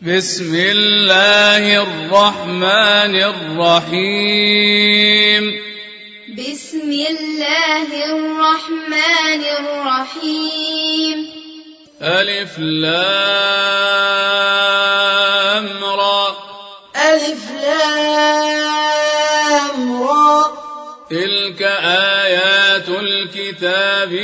بسم الله الرحمن الرحيم بسم الله الرحمن الرحيم ألف لام را ألف لام را تلك آيات الكتاب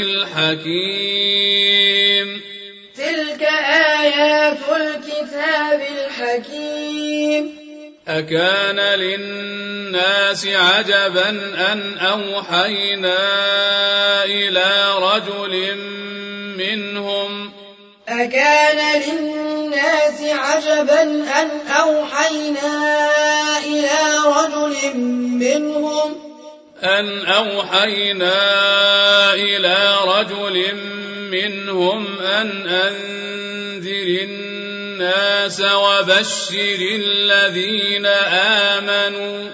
الحكيم تلك آيات الكتاب الحكيم أكان للناس عجبا أن أوحينا إلى رجل منهم أكان للناس عجبا أن أوحينا إلى رجل منهم أن أنذر الناس وبشر الذين آمنوا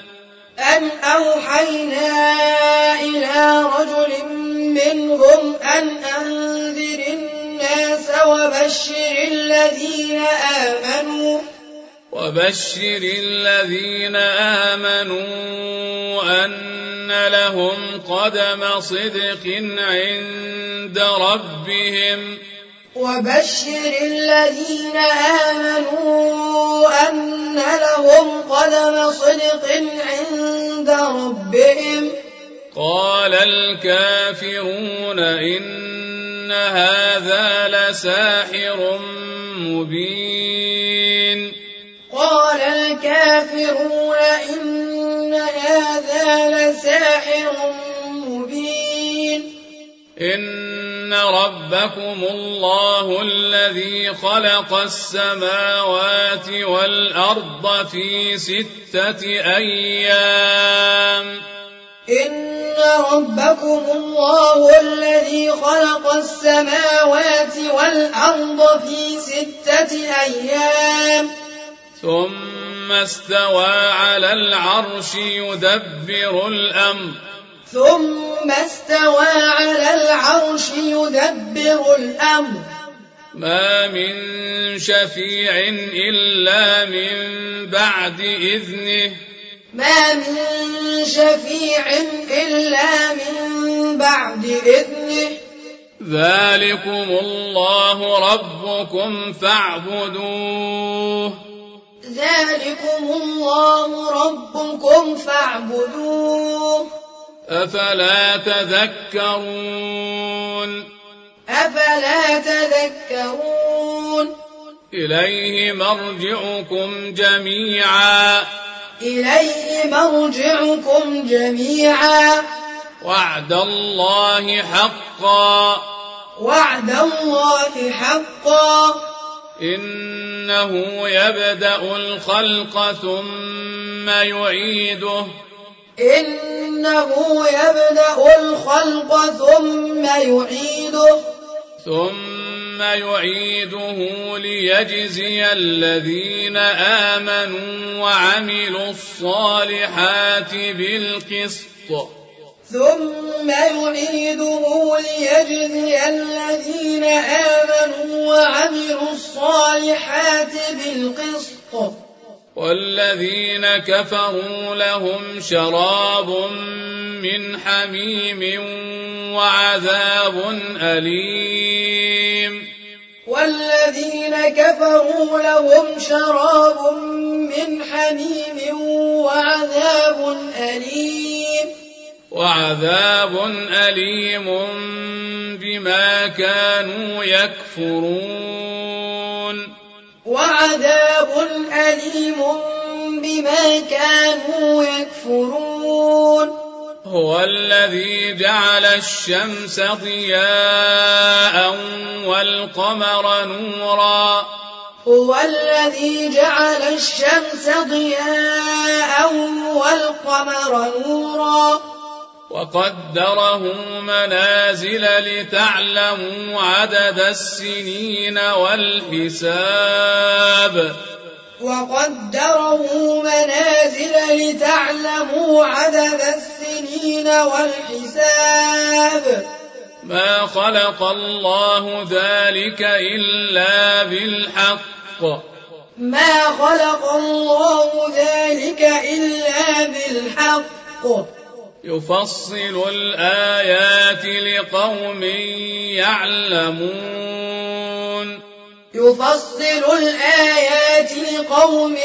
أن لهم قدم صدق عند ربهم قال الكافرون إن هذا لساحر مبين إن ربكم الله الذي خلق السماوات والأرض في 6 أيام ثم استوى على العرش يدبر الأمر ما من شفيع إلا من بعد إذنه ذلكم الله ربكم فاعبدوه أفلا تذكرون إليه مرجعكم جميعا وعد الله حقا إنه يبدأ الخلق ثم يعيده ليجزي الذين آمنوا وعملوا الصالحات بالقسط والذين كفروا لهم شراب من حميم وعذاب أليم بما كانوا يكفرون هو الذي جعل الشمس ضياء والقمر نورا وقدره منازل لتعلموا عدد السنين والحساب ما خلق الله ذلك إلا بالحق ما خلق الله ذلك إلا بالحق يفصل الآيات لقوم يعلمون يفصل الآيات لقوم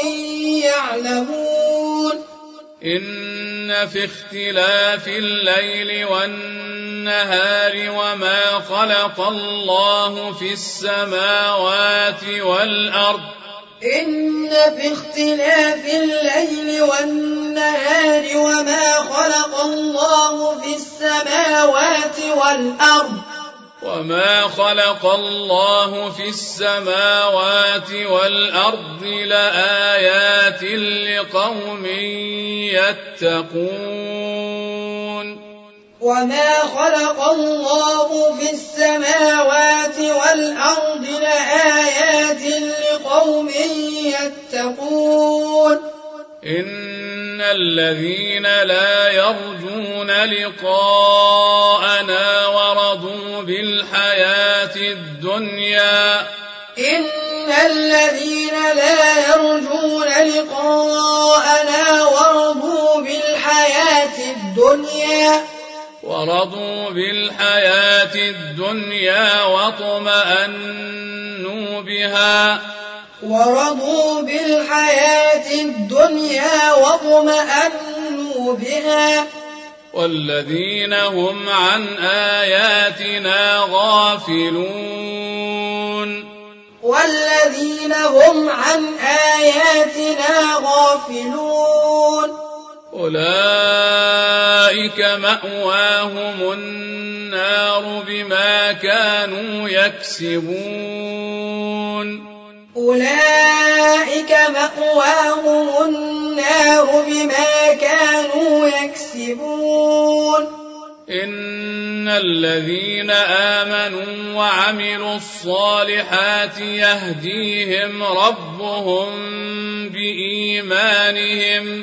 يعلمون إن في اختلاف الليل والنهار وما خلق الله في السماوات والأرض إن في اختلاف الليل والنهار وما خلق الله في السماوات والأرض وما خلق الله في السماوات والأرض لآيات لقوم يتقون وما خلق الله في السماوات والأرض لآيات لقوم يتقون إن الذين لا يرجون لقاءنا ورضوا بالحياة الدنيا إن الذين لا يرجون لقاءنا ورضوا بالحياة الدنيا واطمأنوا بها والذين هم عن آياتنا غافلون أولئك مأواهم النار بما كانوا يكسبون إن الذين آمنوا وعملوا الصالحات يهديهم ربهم بإيمانهم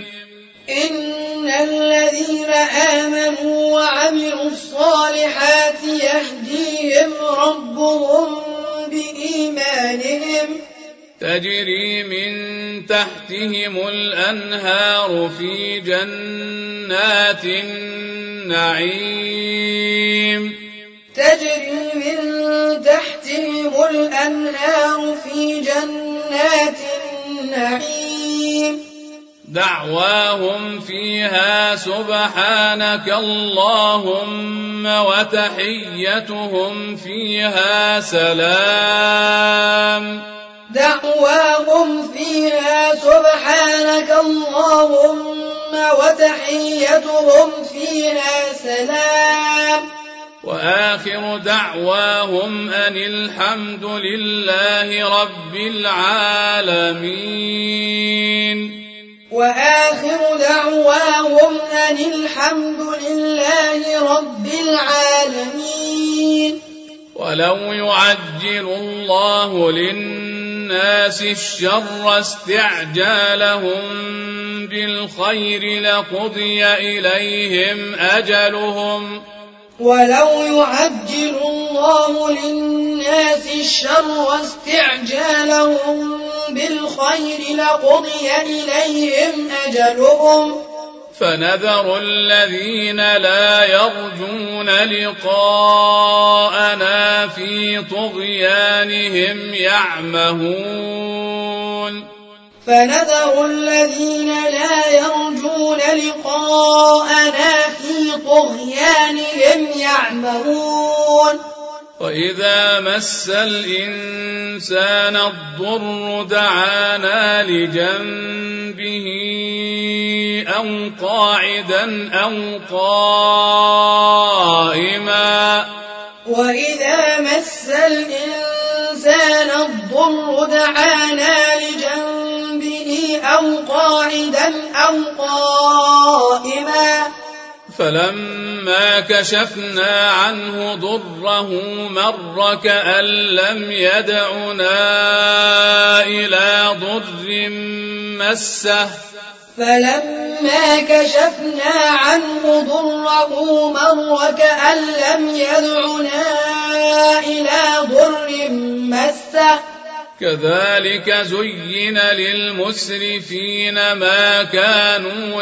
تجري من تحتهم الأنهار في جنات النعيم دعواهم فيها سبحانك اللهم وتحيتهم فيها سلام وآخر دعواهم أن الحمد لله رب العالمين ولو يعجل الله للناس الشر استعجالهم بالخير لقضي إليهم أجلهم فنذر الذين لا يرجون لقاءنا في طغيانهم يعمهون وإذا مس الإنسان الضر دعانا لجنبه أو قاعدا أو قائما فلما كشفنا عنه ضره مر كأن لم يدعنا إلى ضر مسه كذلك زين للمسرفين ما كانوا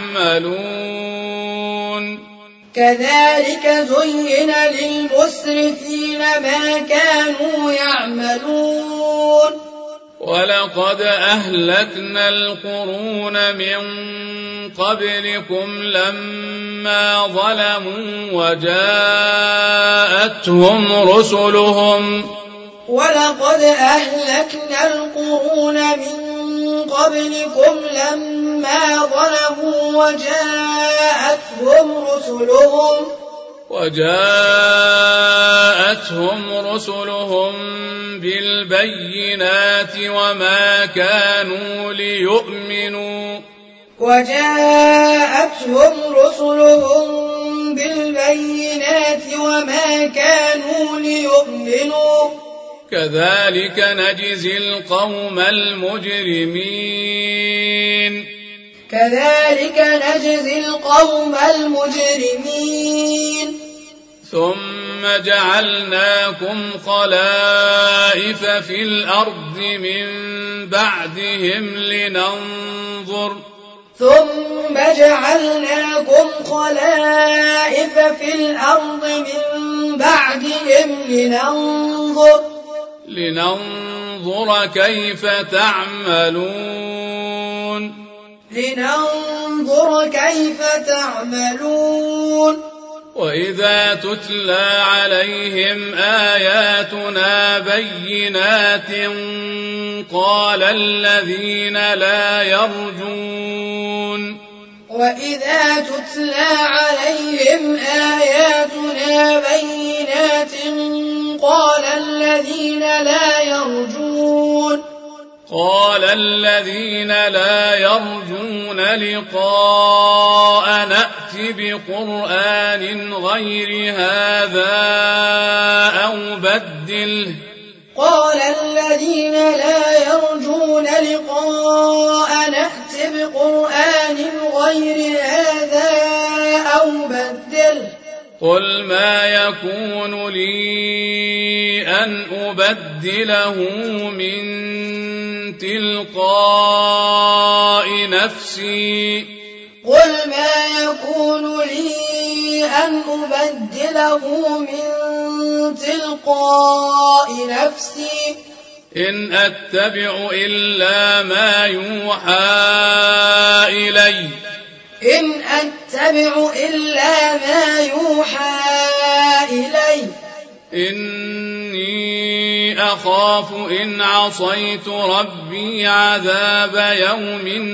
يعملون كذلك زين للمسرفين ما كانوا يعملون ولقد أهلكنا القرون من قبلكم لما ظلموا ولقد أهلكنا القرون من قبلكم لما ظلموا وجاءتهم رسلهم بالبينات وما كانوا ليؤمنوا كذلك نجزي القوم المجرمين ثم جعلناكم خلائف في الأرض من بعدهم لننظر كيف تعملون وإذا تتلى عليهم آياتنا بينات قال الذين لا يرجون لقاء نأت بقرآن غير هذا أو بدله قل ما يكون لي أن أبدله من تلقاء نفسي إن أتبع إلا ما يوحى إلي إني أخاف إن عصيت ربي عذاب يوم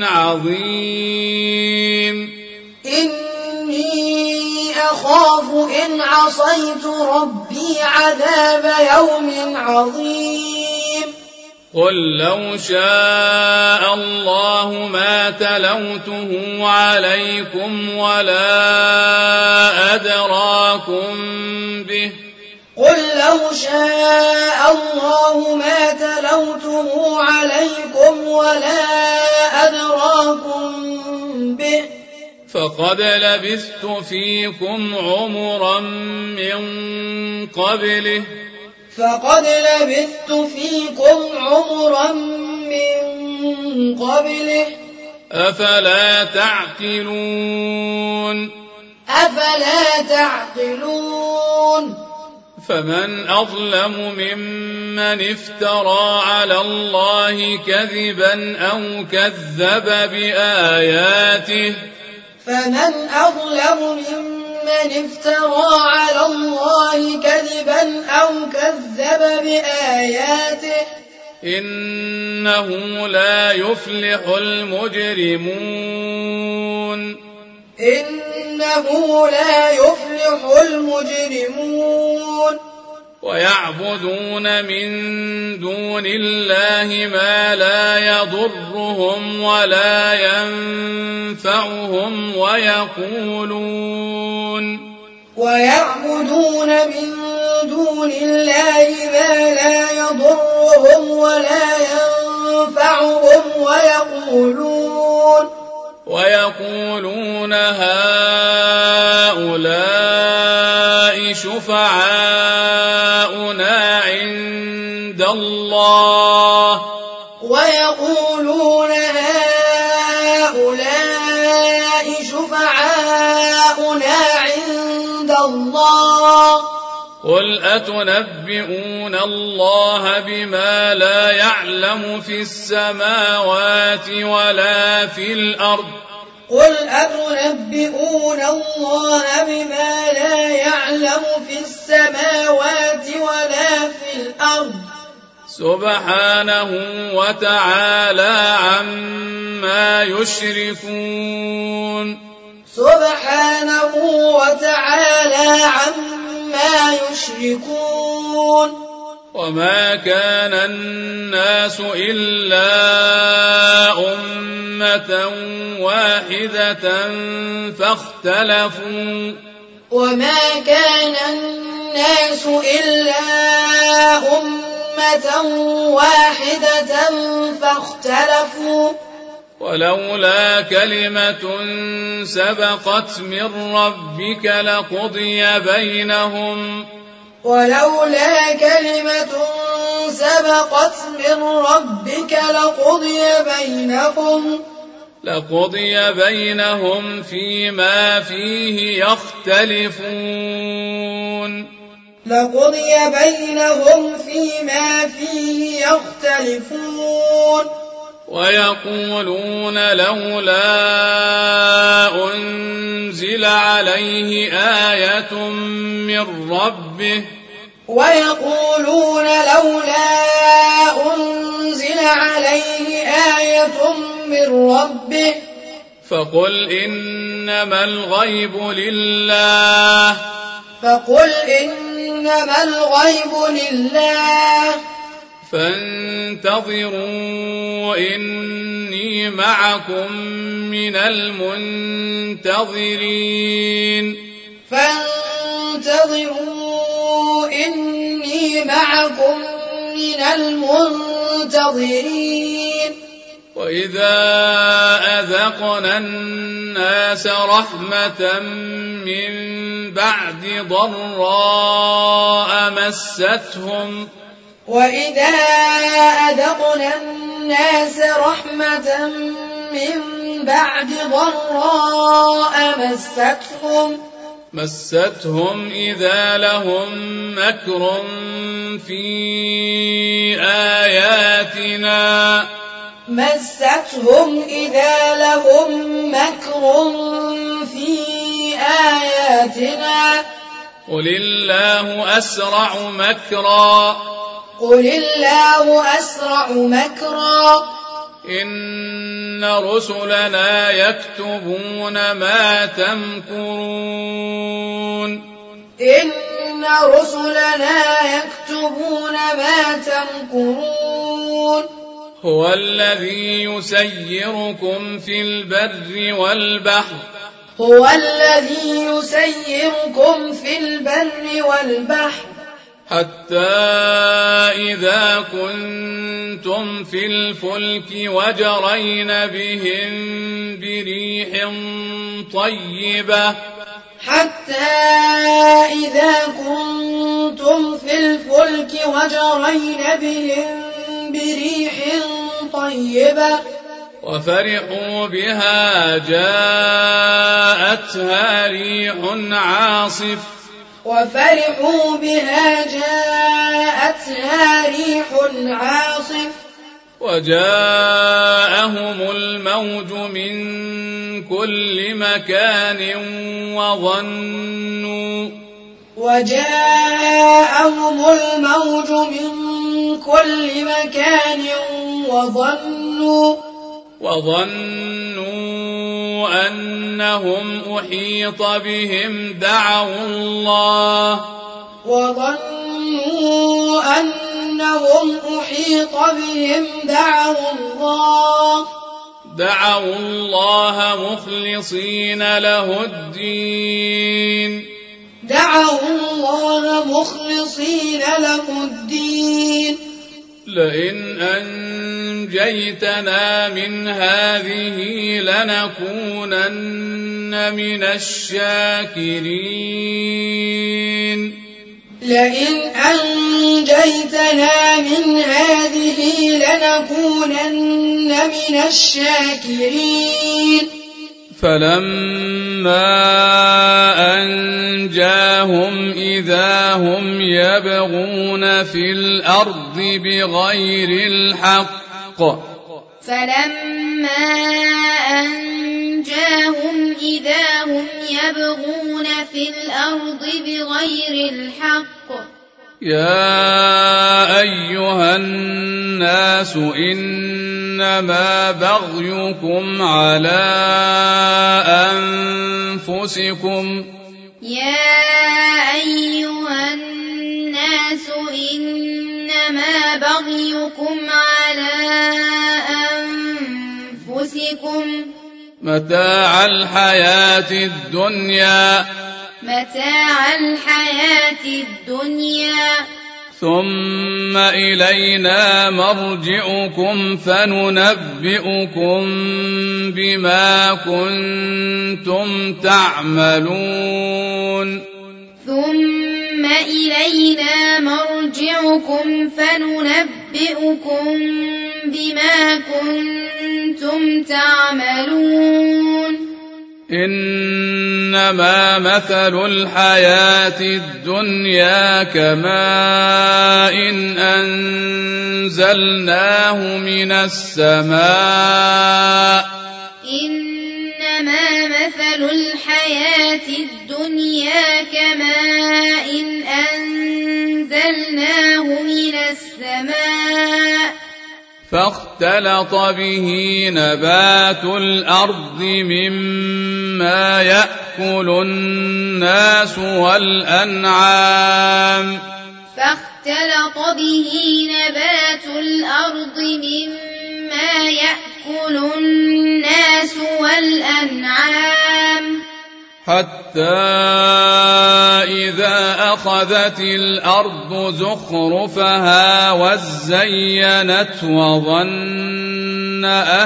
عظيم قل لو شاء الله ما تلوته عليكم ولا أدراكم به فقد لبثت فيكم عمرا من قبله أفلا تعقلون فمن أظلم ممن افترى على الله كذبا أو كذب بآياته إنه لا يفلح المجرمون ويعبدون من دون الله ما لا يضرهم ولا ينفعهم ويقولون هؤلاء شفعاؤنا عند الله الله قل أتنبئون الله بما لا يعلم في السماوات ولا في الأرض قل أتنبئون الله بما لا يعلم في السماوات ولا في الأرض سبحانه وتعالى عما يشركون سبحانه وتعالى عما يشركون وما كان الناس إلا أمة واحدة فاختلفوا وما كان الناس إلا أمة واحدة فاختلفوا ولولا كلمة سبقت من ربك لقضي بينهم ولولا كلمة سبقت من ربك لقضي بينهم فيما فيه يختلفون ويقولون لولا أنزل عليه آية من ربه فقل إنما الغيب لله فانتظروا إني معكم من المنتظرين وإذا أذقنا الناس رحمة من بعد ضراء مستهم إذا لهم مكر في آياتنا قل الله أسرع مكرا إن رسلنا يكتبون ما تمكرون هو الذي يسيركم في البر والبحر حتى إذا كنتم في الفلك وجرين بهم بريح طيبة وفرحوا بها جاءتها ريح عاصف وجاءهم الموج من كل مكان وظنوا أنهم أحيط بهم دعوا الله مخلصين له الدين لئن أنجيتنا من هذه لنكونن من الشاكرين فلما أنجاهم إذا هم يبغون في الأرض بغير الحق فلما أنجاهم إذا هم يبغون في الأرض بغير الحق يا أيها الناس إنما بغيكم على أنفسكم يا أيها الناس إنما بغيكم على أنفسكم متاع الحياة الدنيا ثم إلينا مرجعكم فننبئكم بما كنتم تعملون ثم إلينا مرجعكم فننبئكم بما كنتم تعملون إنما مثل الحياة الدنيا كماء أنزلناه من السماء إنما مثل الحياة الدنيا كماء أنزلناه من السماء فاختلط به نبات الأرض مما يأكل الناس والأنعام حتى إذا أخذت الأرض زخرفها وزينت وظن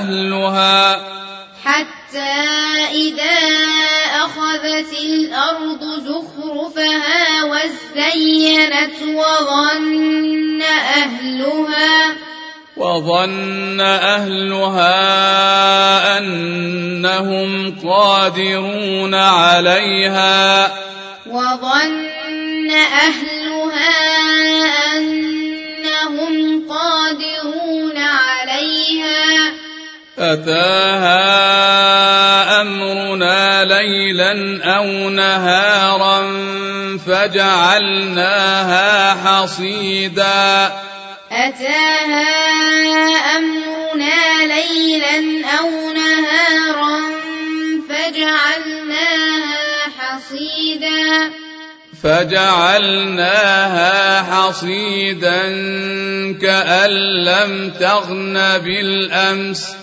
أهلها أنهم قادرون عليها أتاها أمرنا ليلا أو نهارا فجعلناها حصيدا كأن لم تغن بالأمس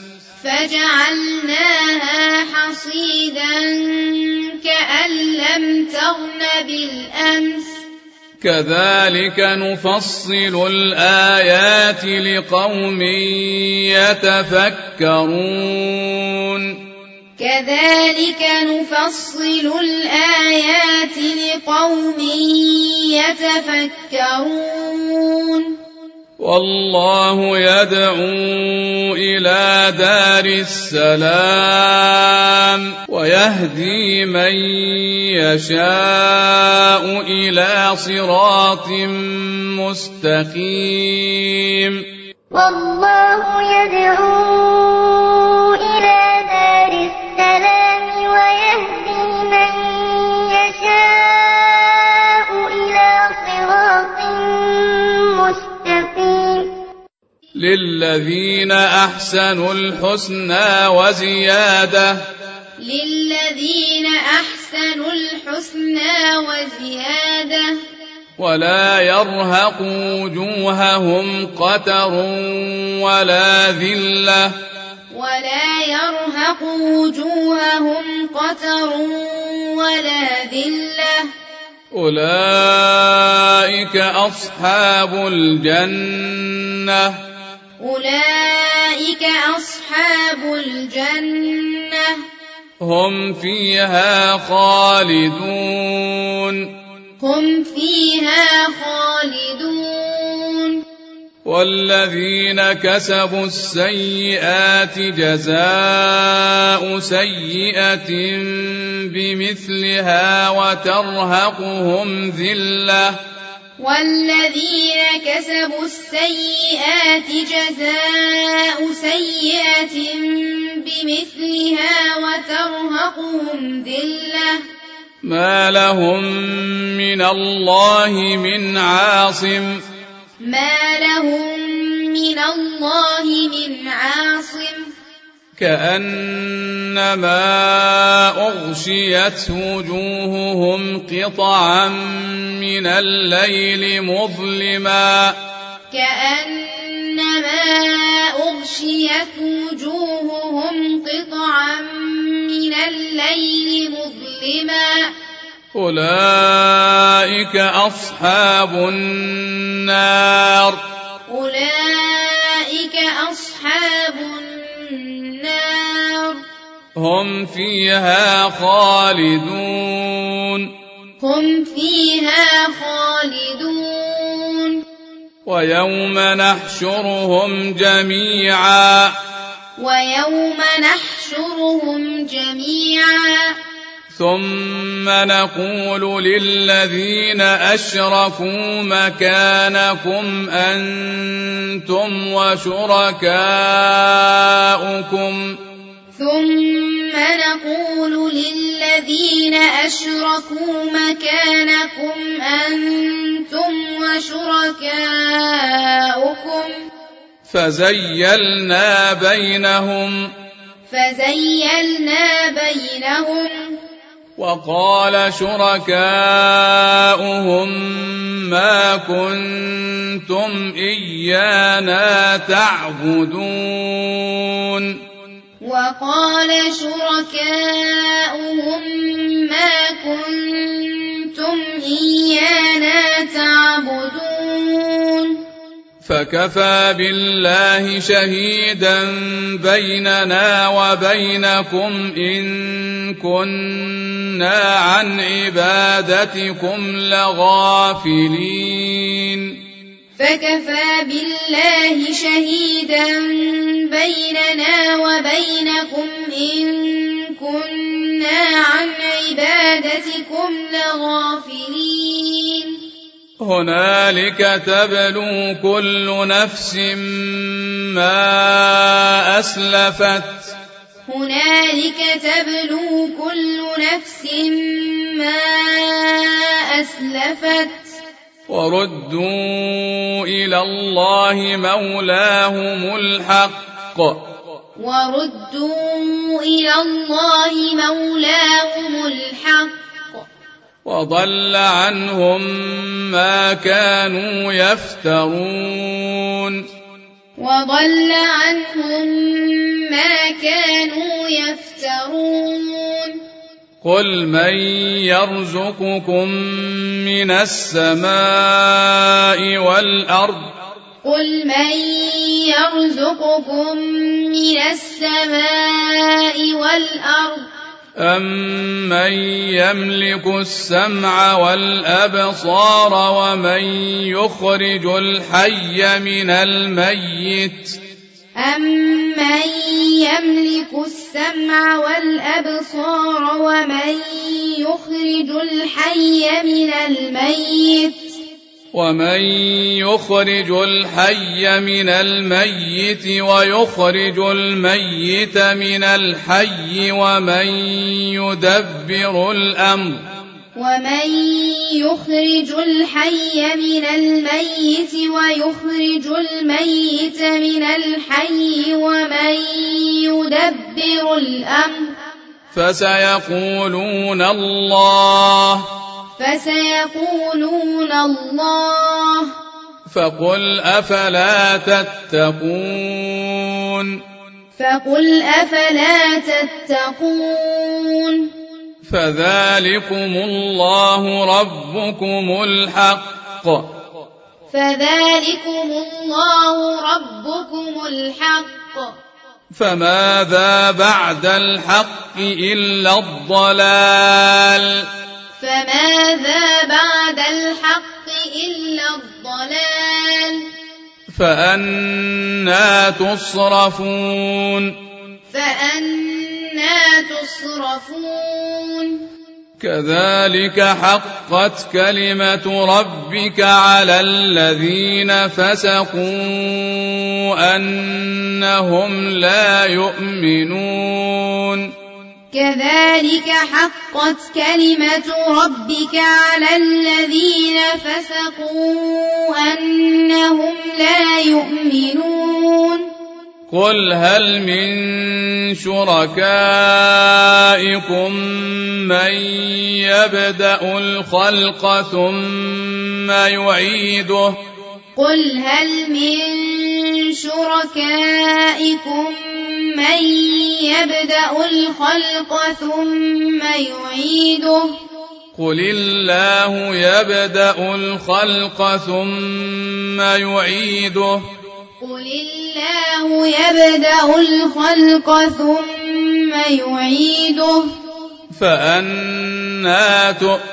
كذلك نفصل الآيات لقوم يتفكرون والله يدعو إلى دار السلام ويهدي من يشاء إلى صراط مستقيم والله يدعو إلى دار السلام ويهدي من يشاء إلى صراط مستقيم للذين أحسنوا الحسنى وزيادة ولا يرهق وجوههم قتر ولا ذلة أولئك أصحاب الجنة هم فيها خالدون والذين كسبوا السيئات جزاء سيئة بمثلها وترهقهم ذلة والذين كسبوا السيئات جزاء سيئة بمثلها وترهقهم ذلة ما لهم من الله من عاصم كأنما أغشيت وجوههم قطعا من الليل مظلما أولئك أصحاب النار هم فيها خالدون ويوم نحشرهم جميعا ثم نقول للذين أشركوا مكانكم أنتم وشركاؤكم فزيلنا بينهم وقال شركاؤهم ما كنتم إيانا تعبدون فكفى بالله شهيدا بيننا وبينكم إن كنا عن عبادتكم لغافلين هنالك تبلو كل نفس ما أسلفت وردوا إلى الله مولاهم الحق وضل عنهم ما كانوا يفترون قل من يرزقكم من السماء والأرض أمن يملك السمع والأبصار ومن يخرج الحي من الميت ومن يخرج الحي من الميت ويخرج الميت من الحي ومن يدبر الأمر فسيقولون الله فقل أفلا تتقون فذلكم الله ربكم الحق فماذا بعد الحق إلا الضلال فأنى تصرفون كذلك حقت كلمة ربك على الذين فسقوا أنهم لا يؤمنون كذلك حقت كلمة ربك على الذين فسقوا أنهم لا يؤمنون قل هل من شركائكم من يبدأ الخلق ثم يعيده قل هل من شركائكم من يبدأ الخلق ثم يعيده قل الله يبدأ الخلق ثم يعيده قل الله يبدأ الخلق ثم يعيده فأنى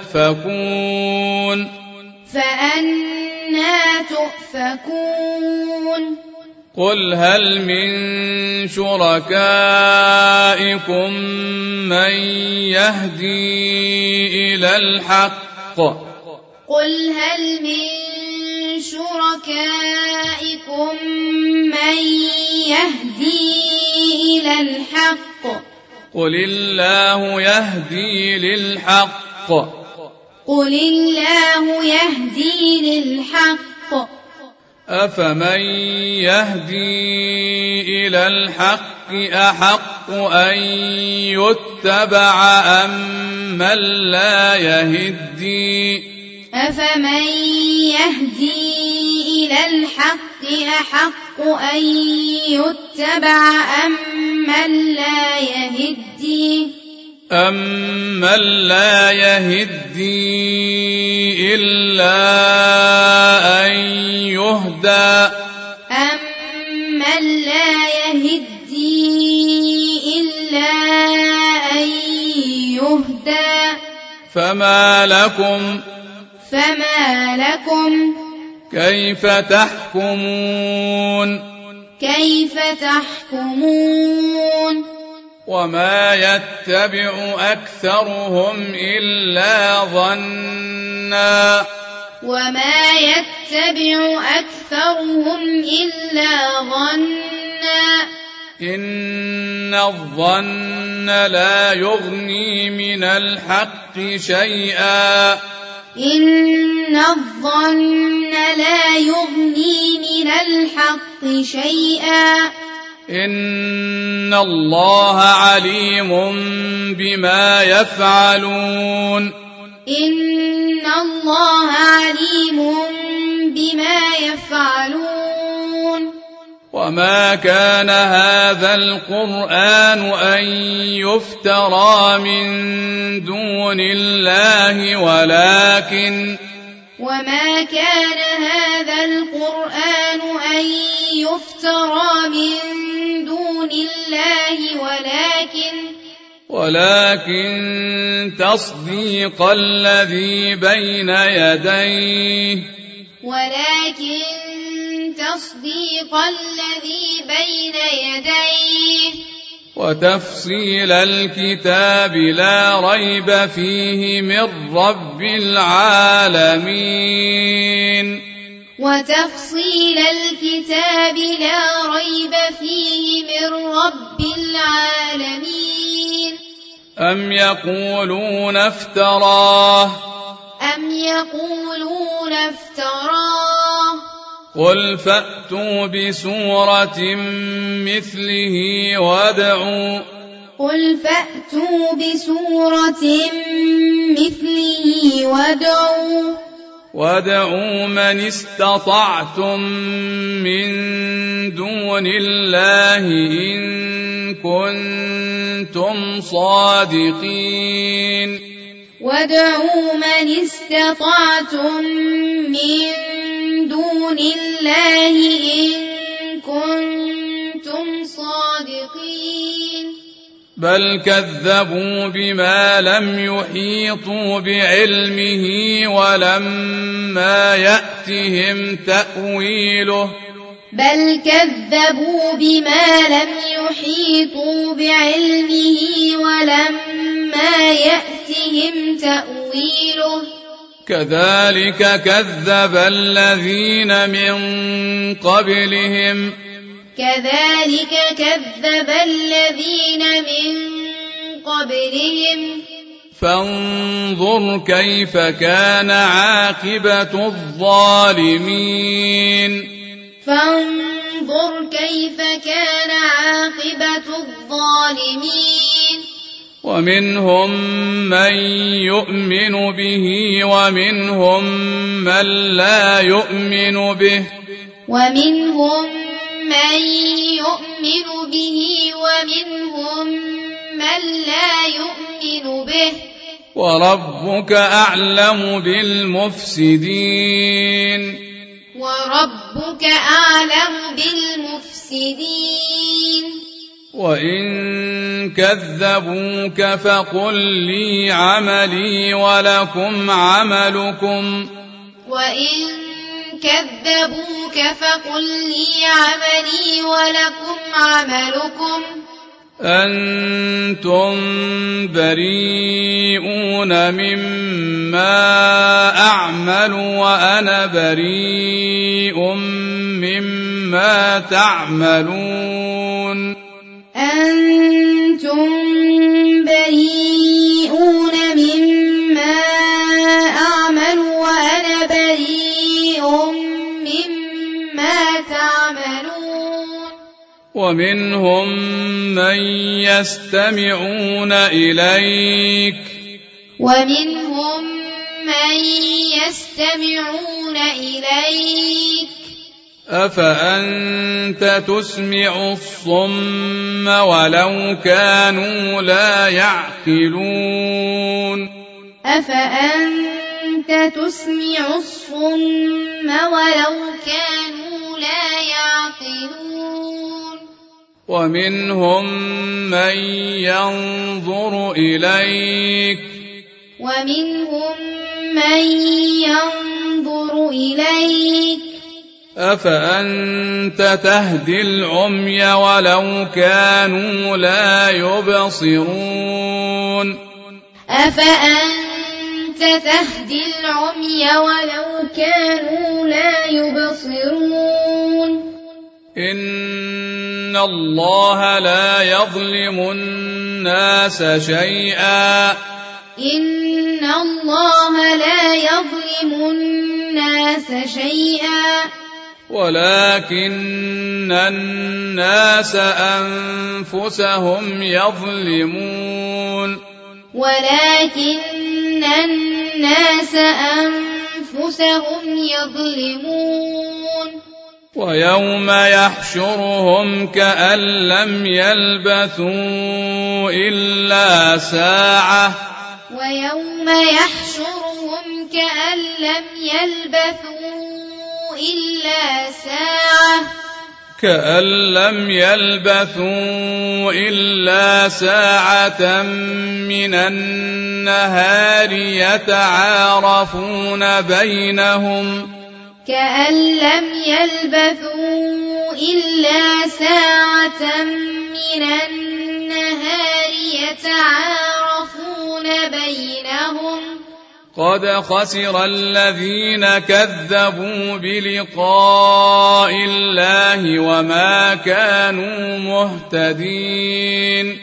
تؤفكون قل هل من شركائكم من يهدي إلى الحق قل هل من شركائكم من يهدي إلى الحق قل الله يهدي للحق أفمن يهدي إلى الحق أحق أن يتبع أمن لا يهدي أفمن يهدي إلى الحق أحق أن يتبع أمن لا يهدي إلا أن يهدى فما لكم كيف تحكمون وما يتبع أكثرهم إلا ظنا إن الظن لا يغني من الحق شيئا إن الله عليم بما يفعلون وما كان هذا القرآن أن يفترى من دون الله ولكن تصديق الذي بين يديه وتفصيل الكتاب لا ريب فيه من رب العالمين أم يقولون افتراه قل فأتوا بسورة مثله وادعوا من استطعتم من دون الله إن كنتم صادقين بل كذبوا بما لم يحيطوا بعلمه ولما يأتهم تأويله بل كذبوا بما لم يحيطوا بعلمه ولما يأتهم تأويله كذلك كذب الذين من قبلهم فانظر كيف كان عاقبة الظالمين ومنهم من يؤمن به ومنهم من لا يؤمن به وربك أعلم بالمفسدين وإن كذبوك فقل لي عملي ولكم عملكم أنتم بريئون مما أعمل وأنا بريء مما تعملون ومنهم من يستمعون إليك أفأنت تسمع الصم ولو كانوا لا يعقلون ومنهم من ينظر إليك أفأنت تهدي العمي ولو كانوا لا يبصرون إن الله لا يظلم الناس شيئا ولكن الناس أنفسهم يظلمون ويوم يحشرهم كأن لم يلبثوا إلا ساعة من النهار يتعارفون بينهم قد خسر الذين كذبوا بلقاء الله وما كانوا مهتدين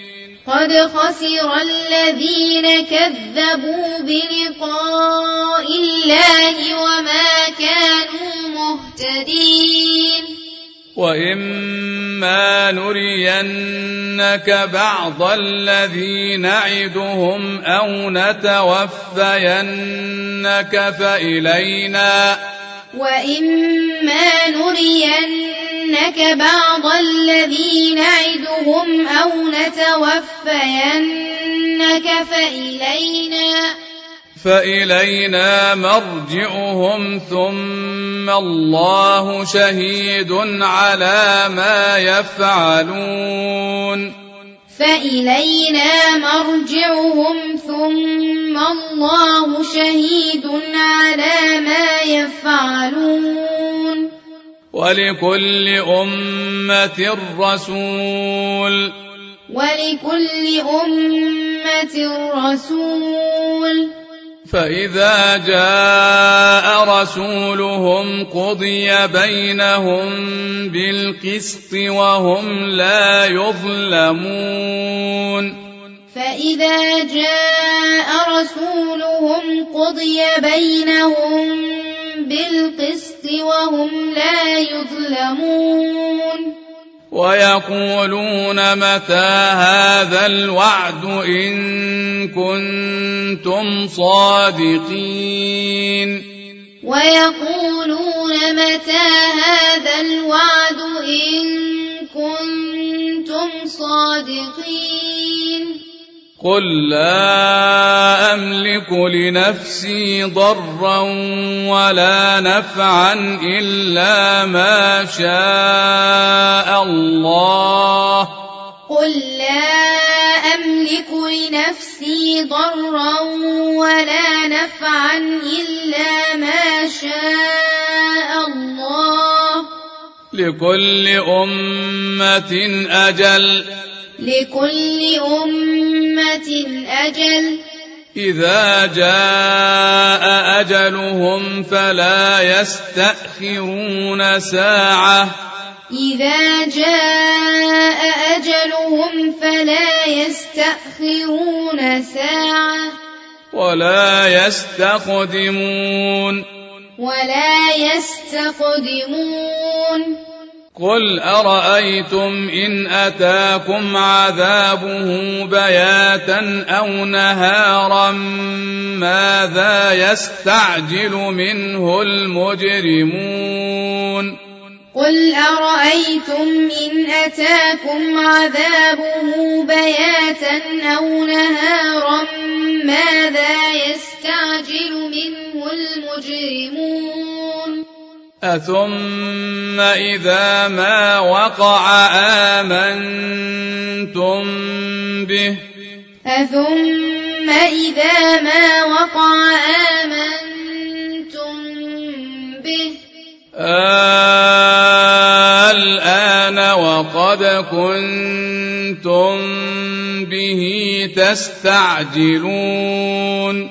وإما نرينك بعض الذي نعدهم أو نتوفينك فإلينا مرجعهم ثم الله شهيد على ما يفعلون ولكل أمة رسول فإذا جاء رسولهم قضي بينهم بالقسط وهم لا يظلمون ويقولون متى هذا الوعد إن كنتم صادقين قل لا أملك لنفسي ضرا ولا نفعا إلا ما شاء الله لكل أمة أجل إذا جاء أجلهم فلا يستأخرون ساعة ولا يستقدمون قل أرأيتم إن أتاكم عذابه بياتا أو نهارا ماذا يستعجل منه المجرمون قل أرأيتم إن أتاكم عذابه بياتا أو نهارا ماذا يستعجل منه المجرمون أثم إذا ما وقع آمنتم به الآن وقد كنتم به تستعجلون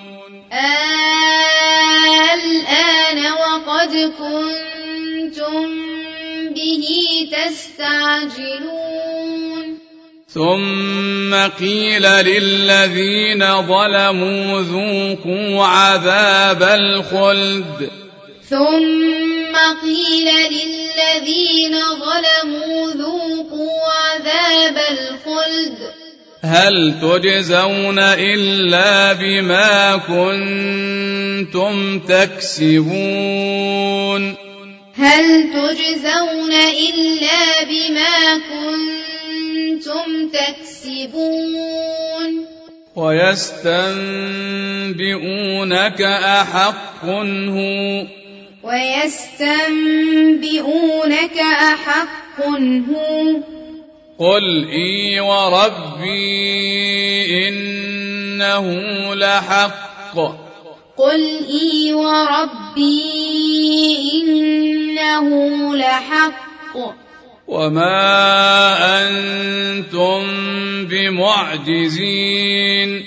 ثم قيل للذين ظلموا ذوقوا عذاب الخلد هل تجزون إلا بما كنتم تكسبون ويستنبئونك أحق هو قل إي وربي إنه لحق وما أنتم بمعجزين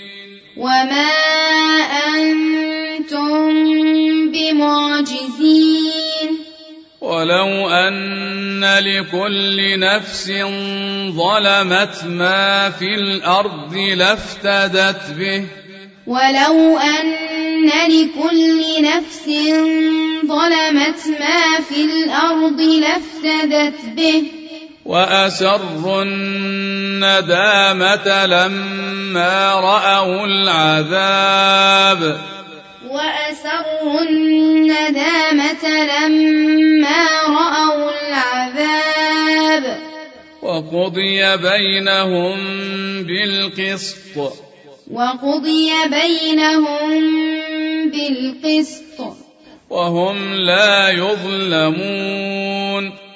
ولو أن لكل نفس ظلمت ما في الأرض لافتدت به وأسروا الندامة لما رأوا العذاب وقضي بينهم بالقسط وهم لا يظلمون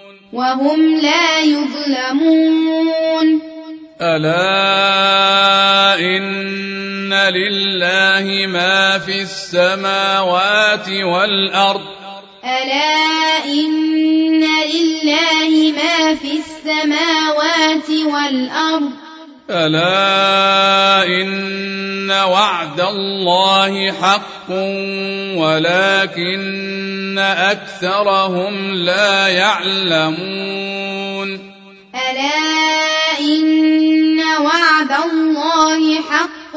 ألا إن لله ما في السماوات والأرض والأرض ألا إن وعد الله حق ولكن أكثرهم لا يعلمون ألا إن وعد الله حق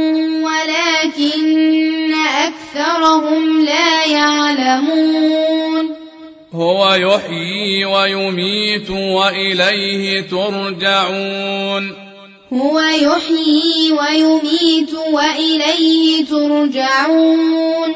ولكن أكثرهم لا يعلمون هو يحيي ويميت وإليه ترجعون هو يحيي ويميت وإليه ترجعون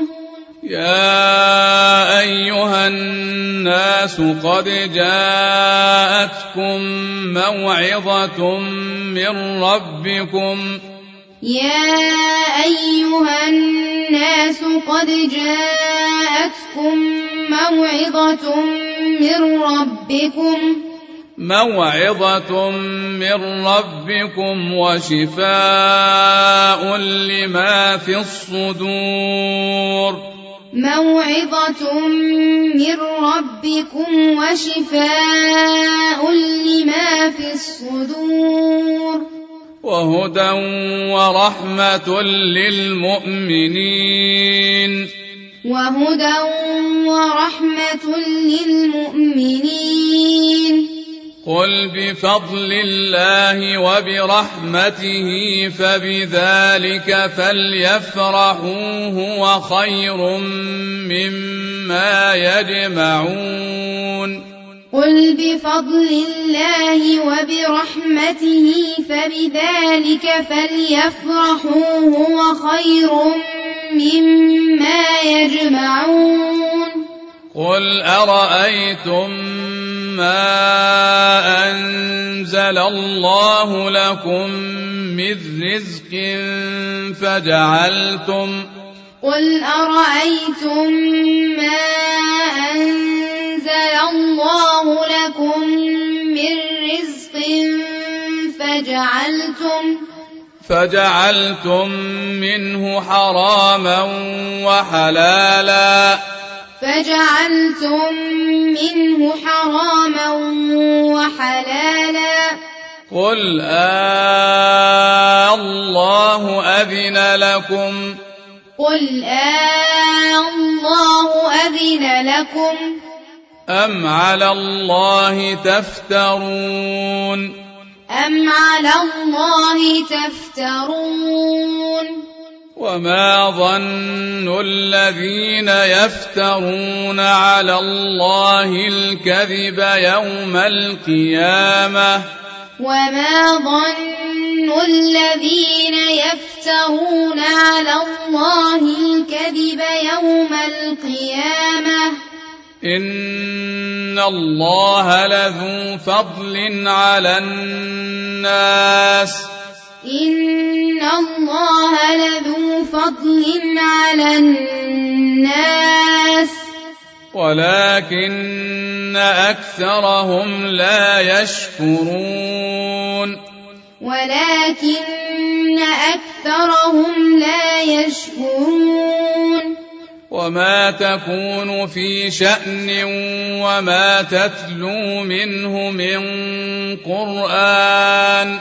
يا أيها الناس قد جاءتكم موعظة من ربكم يا أيها الناس قد جاءتكم موعظة من ربكم وشفاء لما في الصدور وهدى ورحمة للمؤمنين قل بفضل الله وبرحمته فبذلك فليفرحوا هو خير مما يجمعون قل بفضل الله وبرحمته فبذلك فليفرحوا هو خير مما يجمعون قل أرأيتم ما أنزل الله لكم من رزق فجعلتم فجعلتم منه حراما وحلالا قل الله أذن لكم أم على الله تفترون وما ظن الذين يفترون على الله الكذب يوم القيامة إن الله لذو فضل على الناس ولكن أكثرهم لا يشكرون وما تكون في شأن وما تتلو منه من قرآن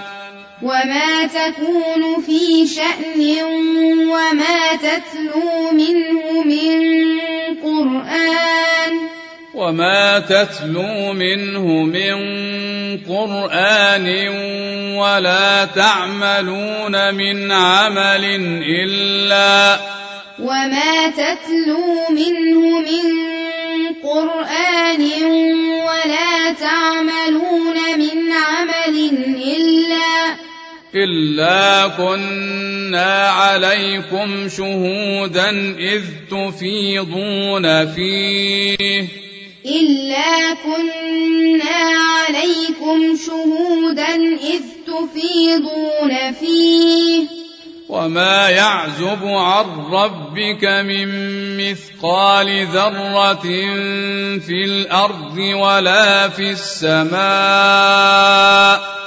ولا تعملون من عمل إلا كنا عليكم شهودا إذ تفيضون فيه وما يعزب عن ربك من مثقال ذرة في الأرض ولا في السماء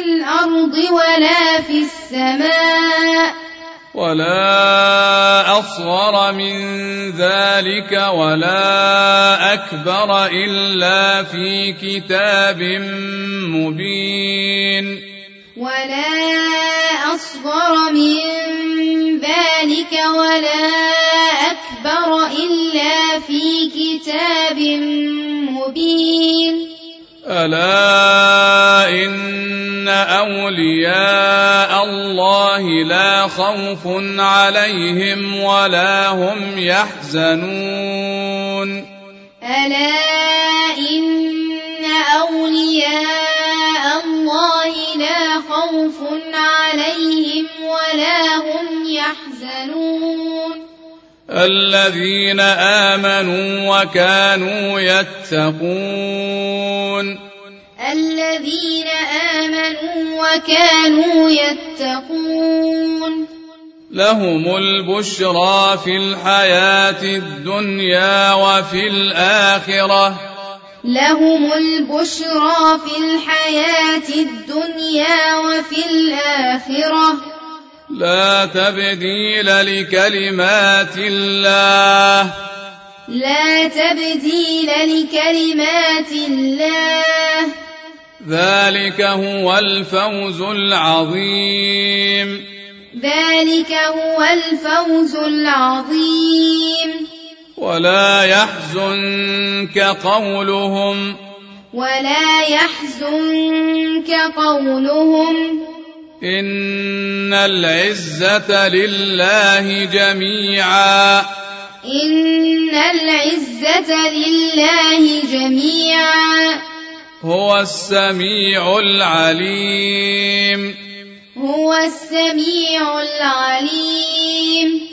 ولا أصغر من ذلك ولا أكبر إلا في كتاب مبين ولا أصغر من ذلك ولا أكبر إلا في كتاب مبين ألا إن أولياء الله لا خوف عليهم ولا هم يحزنون ألا إن أولياء الله لا خوف عليهم ولا هم يحزنون الذين آمنوا وكانوا يتقون الذين آمنوا وكانوا يتقون لهم البشرى في الحياة الدنيا وفي الآخرة لهم البشرى في الحياة الدنيا وفي الآخرة لا تبديل لكلمات الله لا تبديل لكلمات الله ذلك هو الفوز العظيم ذلك هو الفوز العظيم ولا يحزنك قولهم إن العزة لله جميعا إن العزة لله جميعا هو السميع العليم هو السميع العليم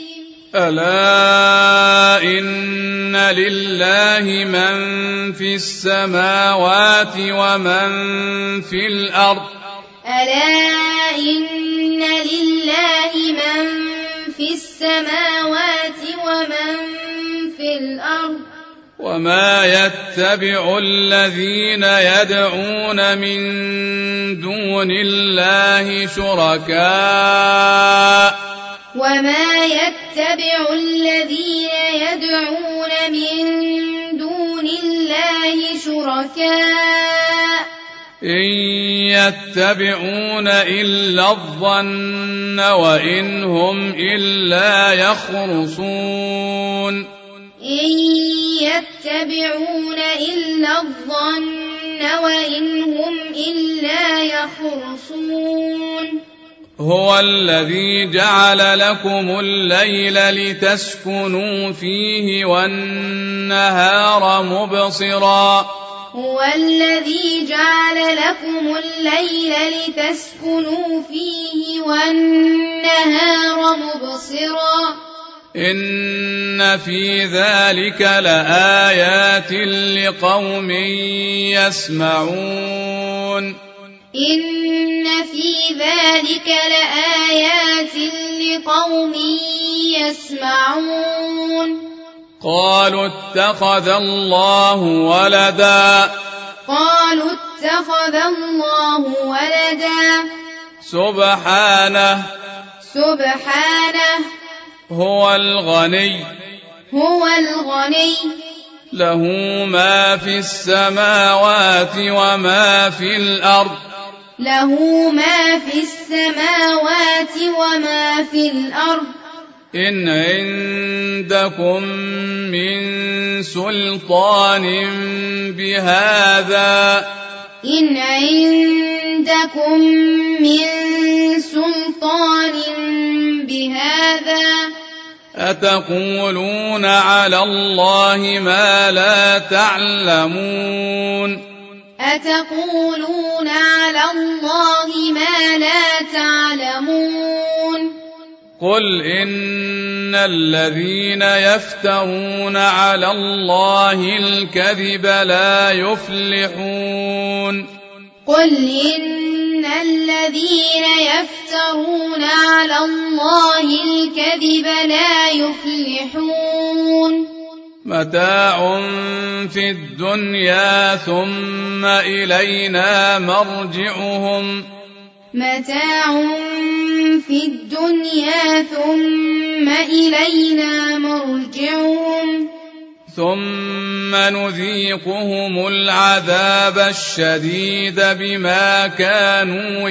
ألا إن لله من في السماوات ومن في الأرض ألا إن لله من في السماوات ومن في الأرض وما يتبع الذين يدعون من دون الله شركاء وما يتبع الذين يدعون من دون الله شركاء إن يتبعون إلا الظن وإن هم إلا يخرصون إن يتبعون إلا الظن وإن هم إلا يخرصون هو الذي جعل لكم الليل لتسكنوا فيه والنهار مبصرا هو الذي جعل لكم الليل لتسكنوا فيه والنهار مبصرا إن في ذلك لآيات لقوم يسمعون إن في ذلك لآيات لقوم يسمعون قالوا اتخذ الله ولدا قالوا اتخذ الله ولدا سبحانه هو الغني له ما في السماوات وما في الأرض إن عندكم من سلطان بهذا أتقولون على الله ما لا تعلمون قل إن الذين يفترون على الله الكذب لا يفلحون قل إن الذين يفترون على الله الكذب لا يفلحون متاع في الدنيا ثم إلينا مرجعهم متاع في الدنيا ثم ثم إلينا مرجعهم ثم نذيقهم العذاب الشديد بما كانوا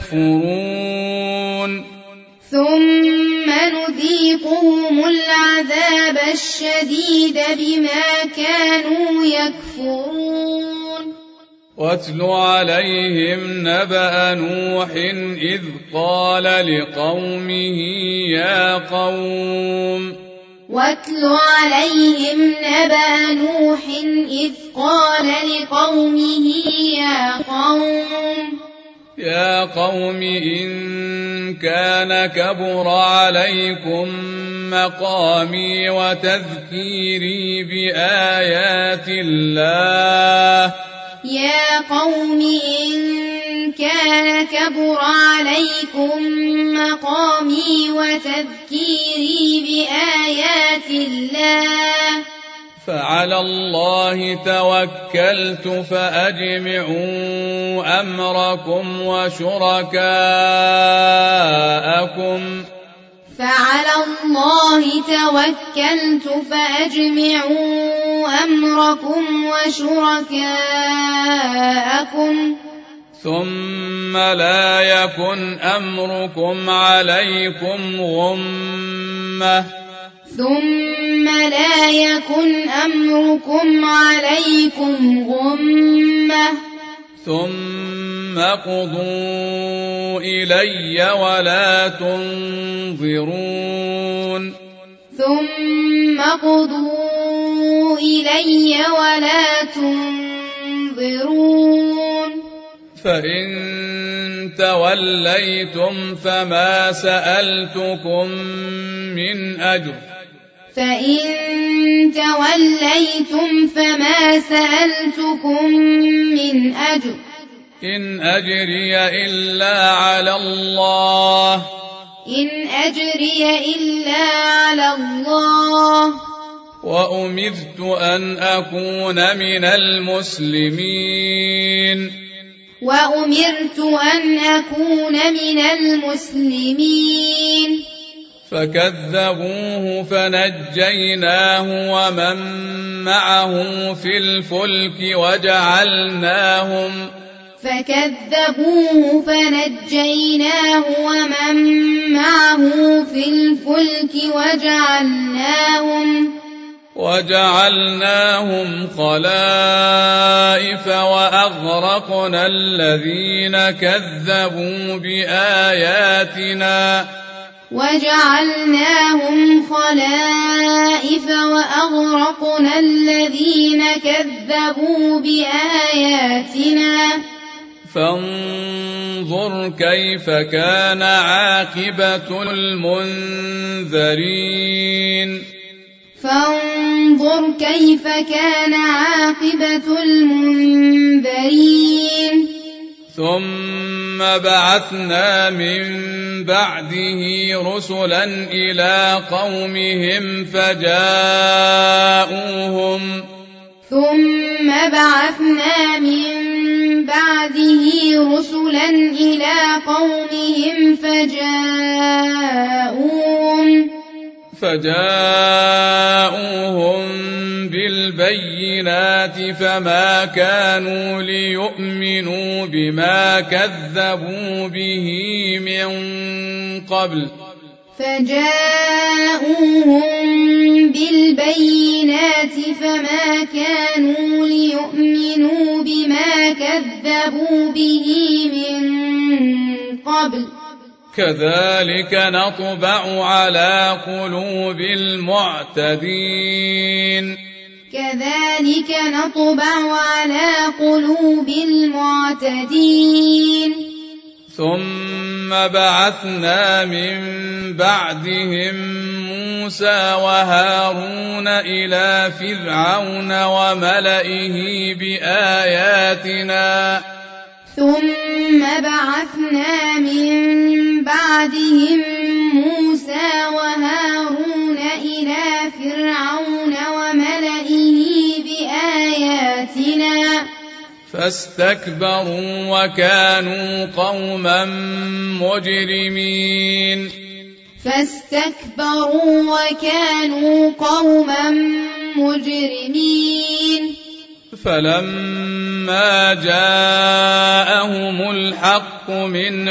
يكفرون ثم نذيقهم العذاب الشديد بما كانوا يكفرون واتل عليهم نبأ نوح إذ قال لقومه يا قوم واتل عليهم نبأ نوح إذ قال لقومه يا قوم إن كان كبر عليكم مقامي وتذكيري بآيات الله يا قوم إن كان كبر عليكم مقامي وتذكيري بآيات الله فعلى الله توكلت فأجمعوا أمركم وشركاءكم فعلى الله توكلت فأجمعوا أمركم وشركاءكم ثم لا يكن أمركم عليكم غمة ثم قضوا إلي ولا تنظرون فإن توليتم فما سألتكم من أجر إن أجري إلا على الله وأمرت أن أكون من المسلمين فكذبوه فنجيناه ومن معه في الفلك وجعلناهم خلائف وأغرقنا الذين كذبوا بآياتنا فانظر كيف كان عاقبة المنذرين ثم بعثنا من بعده رسلا إلى قومهم فجاءوهم بالبينات فما كانوا ليؤمنوا بما كذبوا به من قبل كذلك نطبع على قلوب المعتدين ثم بعثنا من بعدهم موسى وهارون إلى فرعون وملئه بآياتنا فاستكبروا وكانوا قوما مجرمين فاستكبروا وكانوا قوما مجرمين فلما جاءهم الحق من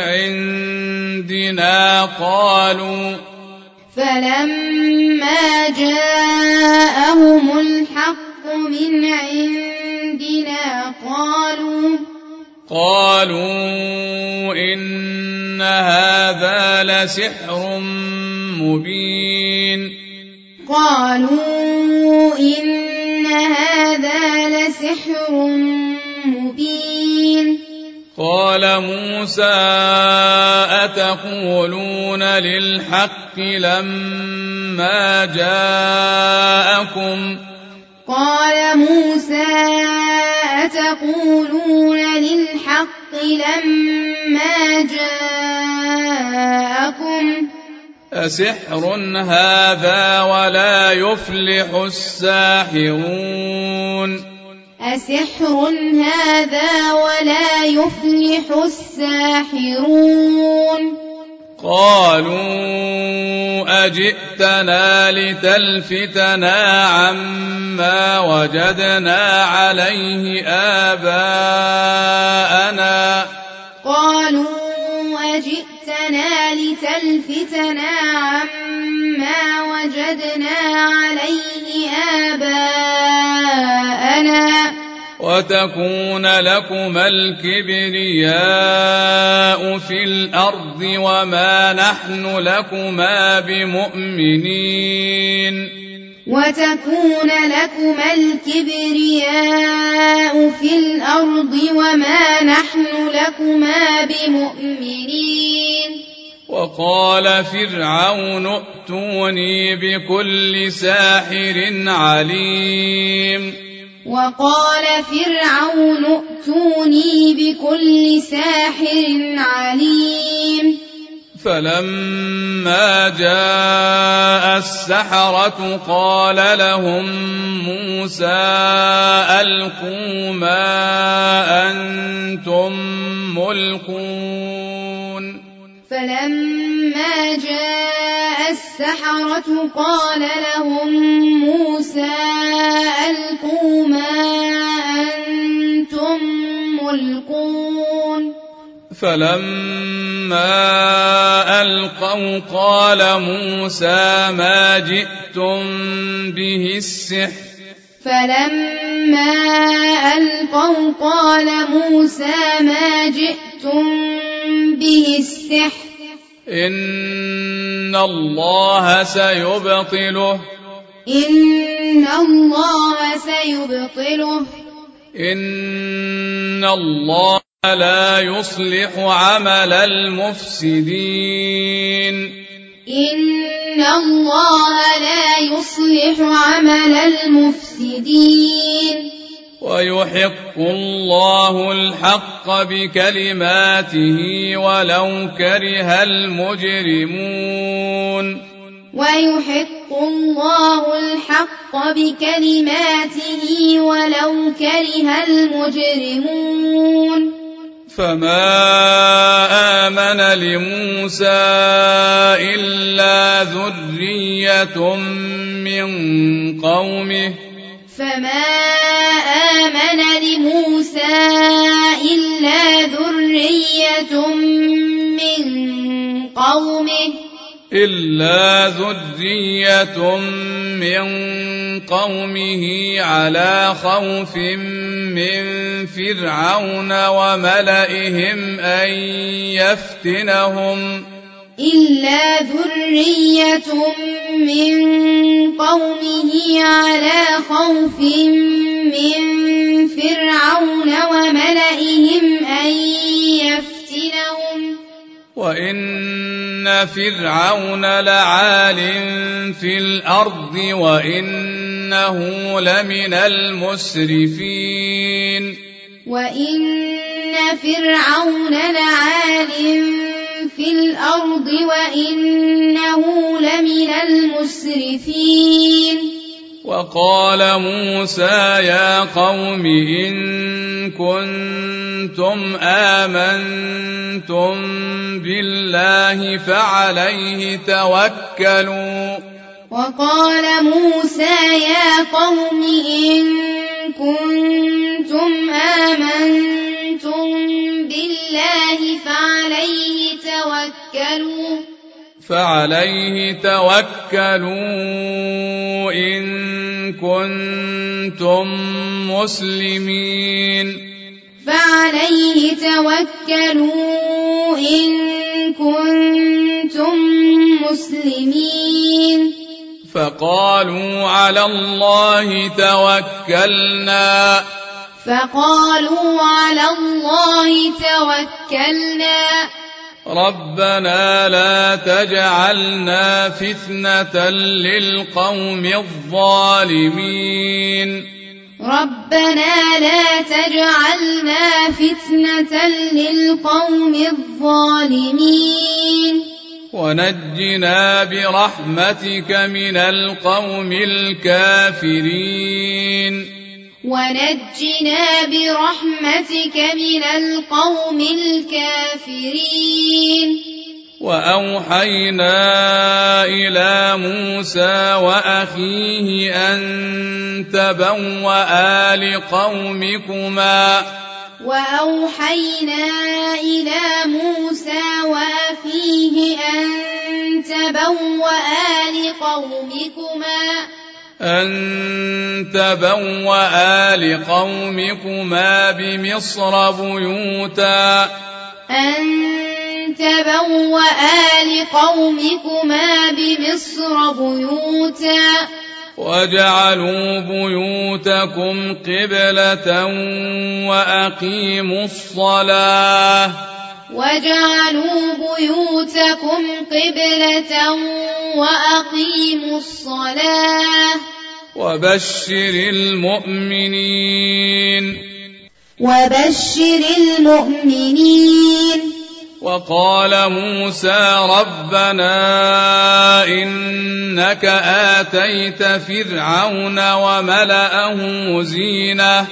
عندنا قالوا إن هذا لسحر مبين قال موسى أتقولون للحق لما جاءكم أسحر هذا ولا يفلح الساحرون قالوا أجئتنا لتلفتنا عما وجدنا عليه آباءنا وتكون لكما الكبرياء في الأرض وما نحن لكما بمؤمنين وقال فرعون ائتوني بكل ساحر عليم فلما جاء السحرة قال لهم موسى ألقوا ما أنتم ملقون فلما ألقوا قال موسى ما جئتم به السحر إن الله سيبطله إن الله لا يصلح عمل المفسدين ويحق الله الحق بكلماته ولو كره المجرمون فما آمن لموسى إلا ذرية من قومه على خوف من فرعون وملئهم أن يفتنهم وإن فرعون لعال في الأرض وإنه لمن المسرفين وقال موسى يا قوم إن كنتم آمنتم بالله فعليه توكلوا. وقال موسى يا قوم إن كنتم آمنتم بالله فعليه توكلوا إن كنتم مسلمين. فعليه توكلوا إن كنتم مسلمين. فقالوا على الله توكلنا. ربنا لا تجعلنا فتنة للقوم الظالمين. ربنا لا تجعلنا فتنة للقوم الظالمين. ونجنا برحمتك من القوم الكافرين. ونجنا برحمتك من القوم الكافرين. وأوحينا إلى موسى وأخيه أن تبوأ لقومكما. وأوحينا إلى موسى وأخيه أن تبوأ لقومكما بمصر بيوتا واجعلوا بيوتكم قبلة وأقيموا الصلاة وبشر المؤمنين. وقال موسى ربنا إنك آتيت فرعون وملأه زينة.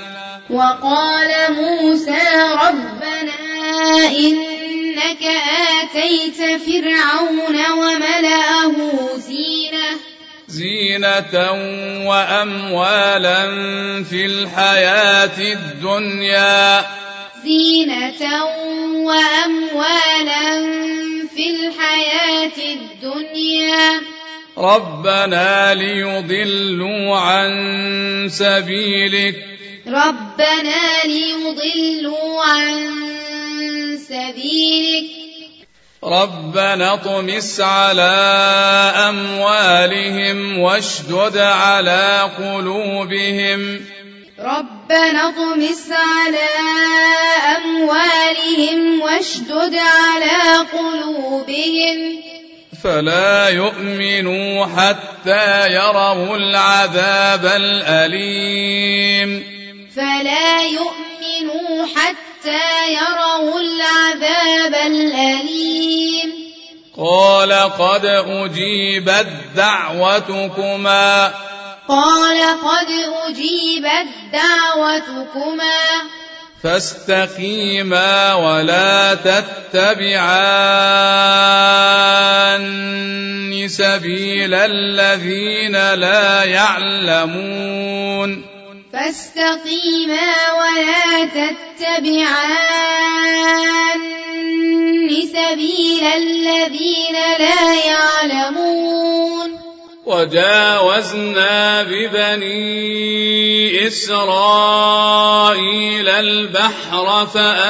زينة وأموالا في الحياة الدنيا ربنا ليضلوا عن سبيلك. ربنا اطمس على أموالهم واشدد على قلوبهم فلا يؤمنوا حتى يروا العذاب الأليم. قال قد أجيبت دعوتكما فاستقيما ولا تتبعان سبيل الذين لا يعلمون. وجاوزنا ببني إسرائيل البحر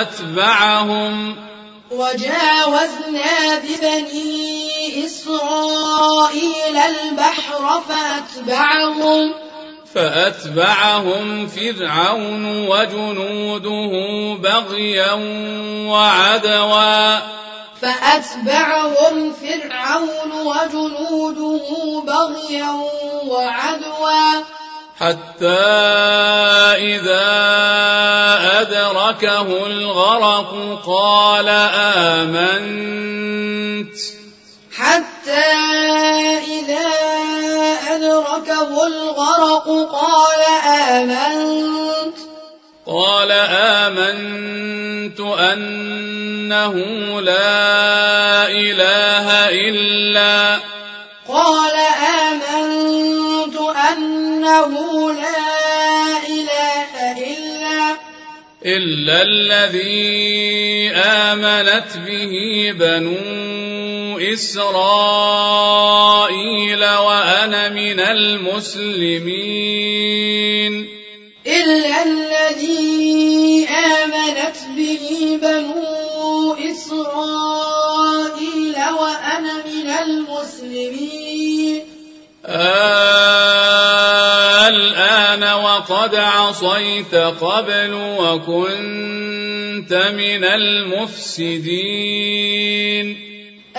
فأتبعهم فرعون وجنوده بغيا وعدوا حتى إذا أدركه الغرق قال آمنت الغرق قال آمنت أنه لا إله إلا الذي آمنت به بنو إسرائيل وأنا من المسلمين الآن وقد عصيت قبل وكنت من المفسدين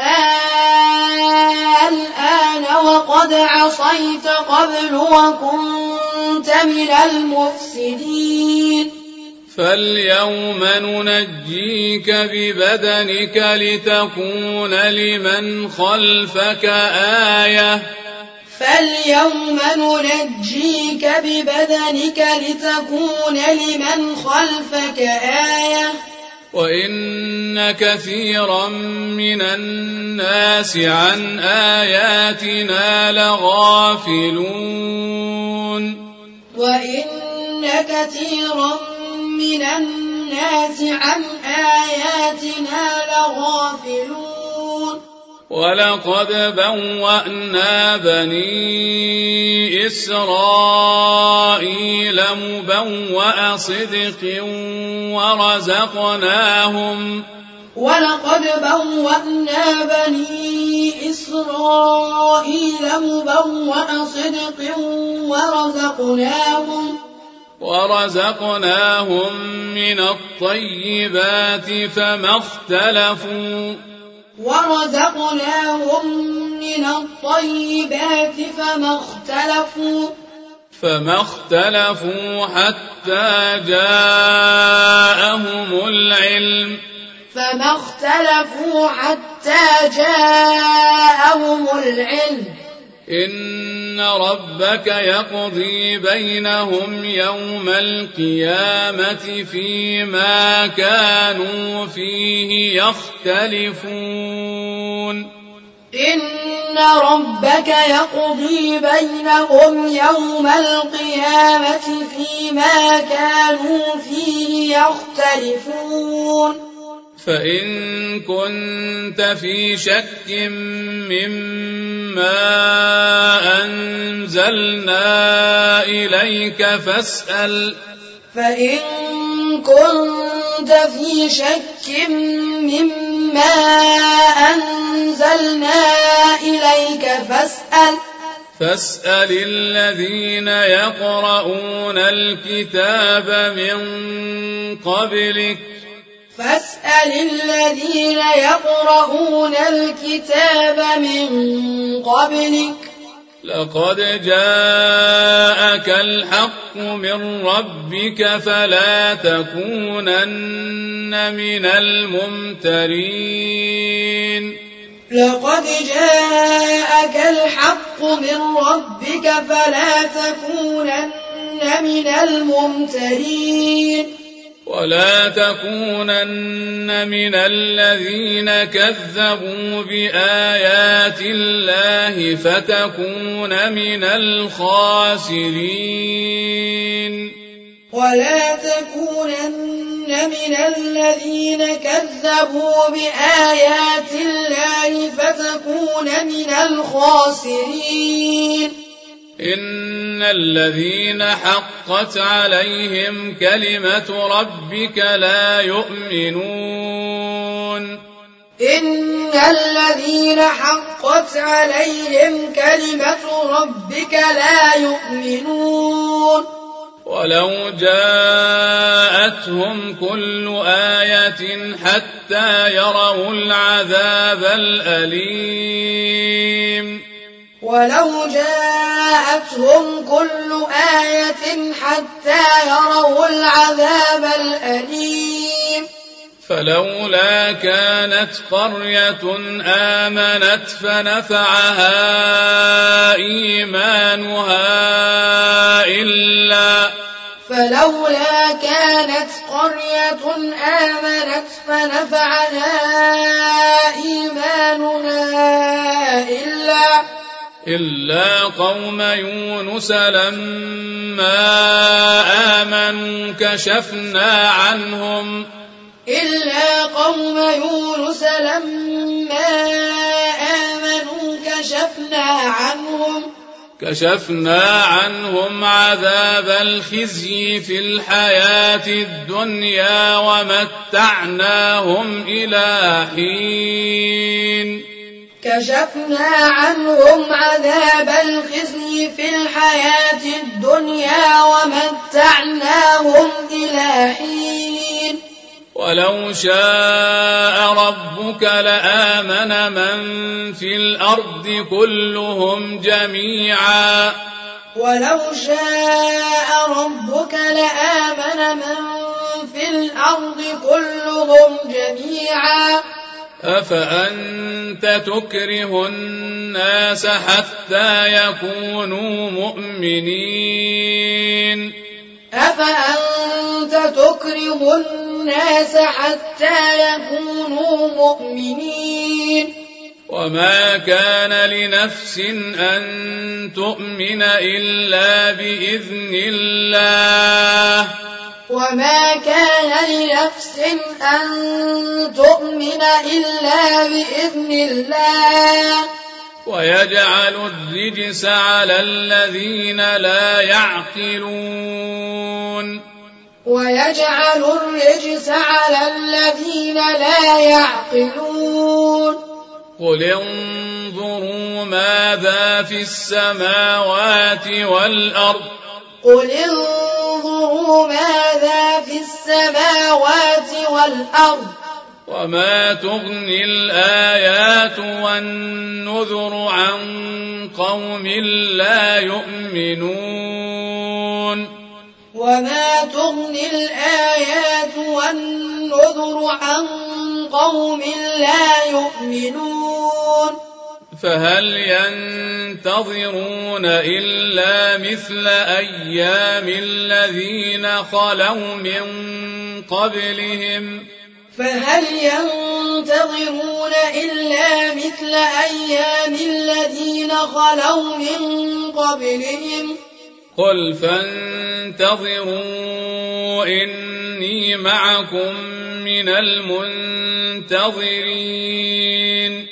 فاليوم ننجيك ببدنك لتكون لمن خلفك آية وإن كثيرا من الناس عن آياتنا لغافلون ولقد بوأنا بني إسرائيل مبوأ صدق ورزقناهم من الطيبات فما اختلفوا حتى جاءهم العلم إن ربك يقضي بينهم يوم القيامة فيما كانوا فيه يختلفون فإن كنت في شك مما أنزلنا إليك فاسأل الذين يقرؤون الكتاب من قبلك لقد جاءك الحق من ربك فلا تكونن من الممترين ولا تكونن من الذين كذبوا بآيات الله فتكون من الخاسرين إن الذين حقت عليهم كلمة ربك لا يؤمنون ولو جاءتهم كل آية حتى يروا العذاب الأليم فلولا كانت قرية آمنت فنفعها إيمانها إلا قوم يونس لما آمنوا كشفنا عنهم عذاب الخزي في الحياة الدنيا ومتعناهم إلى حين ولو شاء ربك لآمن من في الأرض كلهم جميعا أفأنت تكره الناس حتى يكونوا مؤمنين وما كان لنفس أن تؤمن إلا بإذن الله ويجعل الرجس على الذين لا يعقلون قل انظروا ماذا في السماوات والأرض وما تغني الآيات والنذر عن قوم لا يؤمنون فهل ينتظرون إلا مثل أيام الذين خلوا من قبلهم قل فانتظروا إني معكم من المنتظرين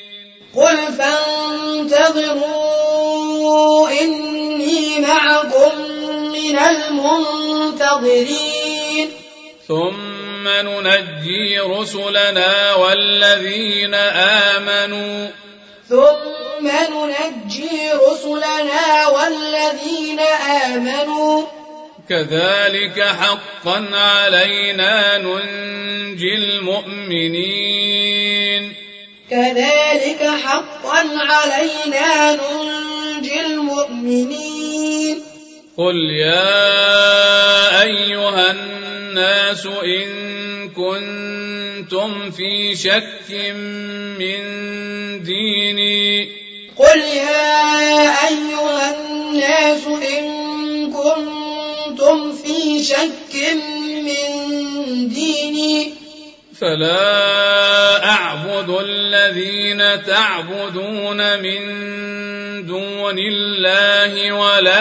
ثم ننجي رسلنا والذين آمنوا كذلك حقا علينا ننجي المؤمنين قل يا أيها الناس إن كنتم في شك من ديني فلا أعبد الذين تعبدون من دون الله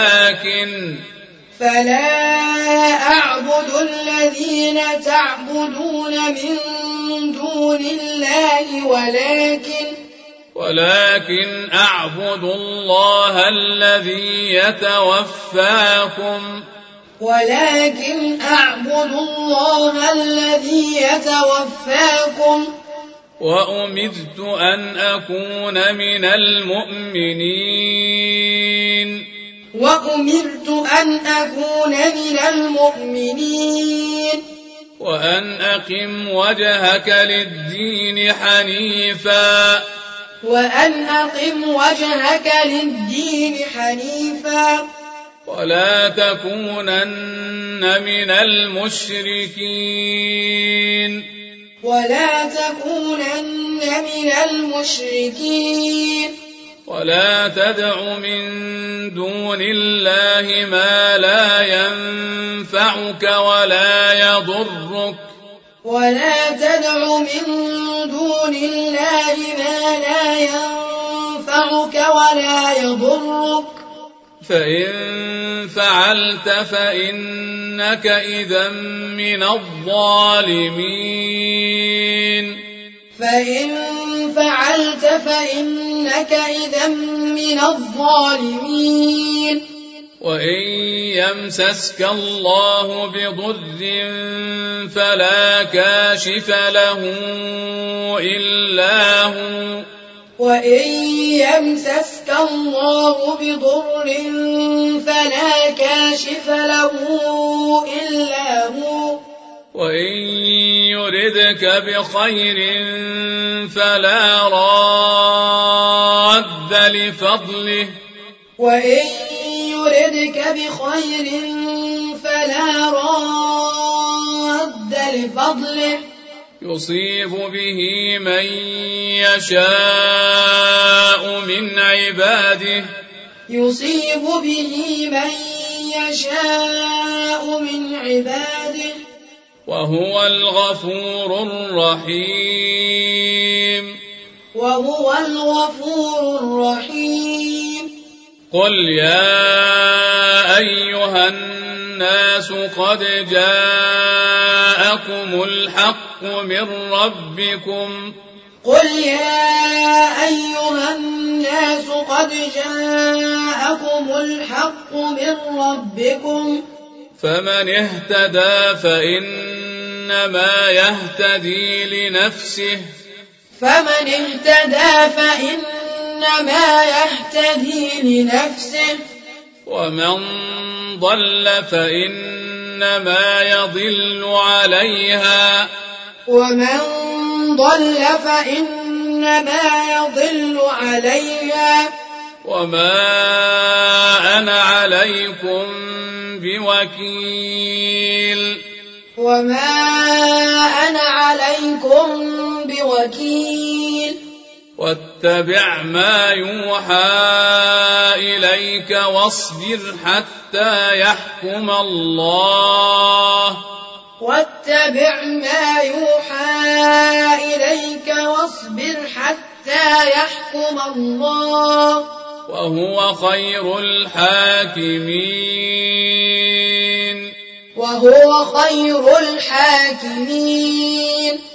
ولكن أعبد الله الذي يتوفاكم وأمرت أن أكون من المؤمنين وأن أقم وجهك للدين حنيفا ولا تكونن من المشركين ولا تكونن من المشركين ولا تدع من دون الله ما لا ينفعك ولا يضرك ولا تدع من دون الله ما لا ينفعك ولا يضرك فإن فعلت فإنك إذا من الظالمين فإن فعلت فإنك إذا من الظالمين وإن يمسسك الله بضر فلا كاشف له إلا هو وإن يمسسك الله بضر فلا كاشف له إلا هو وإن يردك بخير فلا راد لفضله وإن يردك بخير فلا راد لفضله يصيب به من يشاء من عباده يصيب به من يشاء من عباده وهو الغفور الرحيم وهو الغفور الرحيم قل يا أيها الناس قد جاءكم الحق من ربكم قل يا أيها الناس قد جاءكم الحق من ربكم فمن اهتدى فإنما يهتدي لنفسه فمن اهتدى فإنما يهتدي لنفسه ومن ضل فإنما يضل عليها ومن ضل فإنما يضل عليها وما أنا عليكم بوكيل وما أنا عليكم بوكيل واتبع ما يوحى إليك واصبر حتى يحكم الله واتبع ما يوحى إليك واصبر حتى يحكم الله وهو خير الحاكمين وهو خير الحاكمين